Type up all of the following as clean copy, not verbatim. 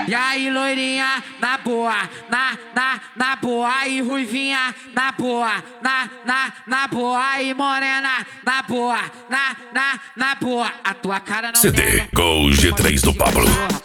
E aí, loirinha, na boa, na boa. E ruivinha, na boa, na boa. E morena, na boa, na boa. A tua cara não CD nega. com o G3 do Pablo.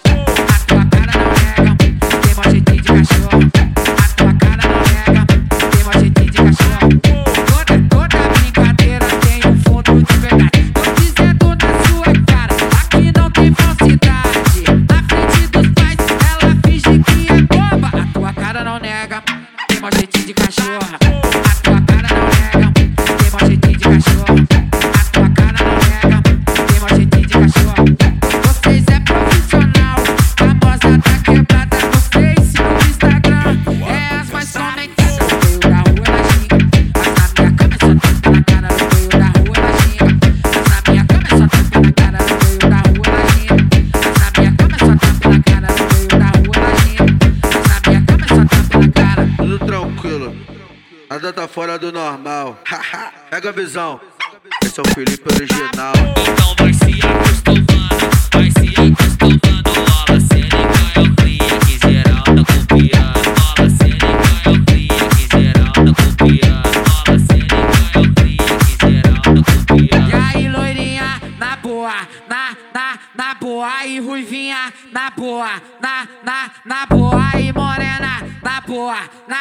A tua cara não nega, tem mó jeitinho de cachorro. A tua cara não nega, tem mó jeitinho de cachorro. Toda brincadeira tem um fundo de verdade. Tô dizendo na sua cara, aqui não tem falsidade. Na frente dos pais, ela finge que é boba. A tua cara não nega, tem mó jeitinho de cachorro. A tua cara não nega, tem mó jeitinho de cachorro. A tua cara não nega, tem mó jeitinho de cachorro. Vocês é profissional, famosa tá quebrada no Face, no Instagram. É as mais comentadas. No meio da rua ela xinga, mas na minha cama é só tapa na cara. No meio da rua ela xinga, mas na minha cama é só tapa na cara. No meio da rua ela xinga, mas na minha cama é só tapa na cara. No meio da rua ela xinga, mas na minha cama é só tapa na cara. Tudo tranquilo, nada tá fora do normal. Haha, pega a visão, esse é o Felipe original. Então vai se acostumando, vai se acostumando. Rola cena e ganha cria, que geral tá copiando. Rola cena e ganha cria, que geral tá copiando. Rola cena e ganha cria, que geral tá copiando. E aí, loirinha, na boa, na boa. E ruivinha, na boa, na boa. E morena, na boa,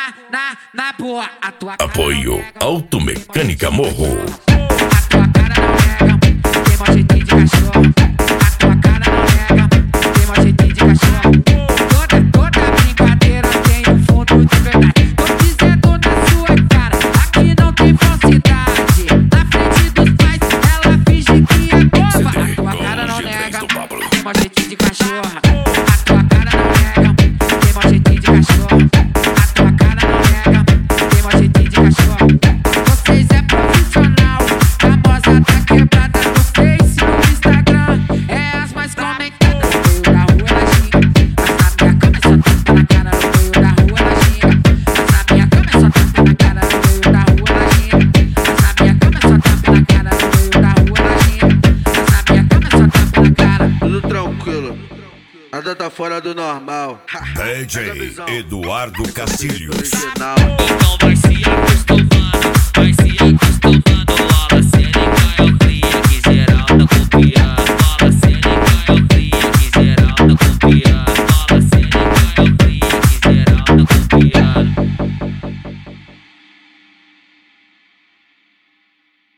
na boa. A tua cara Apoio não nega, Automecânica Morro. a tua cara não nega, tem mó jeitinho de cachorro. A tua cara não nega, tem mó jeitinho de cachorro. Toda brincadeira tem um fundo de verdade. Tô dizendo na sua cara, aqui não tem falsidade. Na frente dos pais, ela finge que é boba. A tua cara não nega, tem mó jeitinho de cachorro. A tua cara não nega, tem mó jeitinho de cachorro. A tua cara não nega, tem mó jeitinho de cachorro. Vocês é profissional, famosa tá quebrada no Face, no Instagram. É as mais comentadas. No meio da rua ela xinga, mas na minha cama é só tapa na cara. No meio da rua ela xinga, mas na minha cama é só tapa na cara. No meio da rua ela xinga, mas na minha cama é só tapa na cara. No meio da rua ela xinga, mas na minha cama é só tapa na cara. Tudo tranquilo, nada tá fora do normal. Haha, pega a DJ visão, Eduardo Castilhos. original. Então vai se acostumando, vai se acostumando.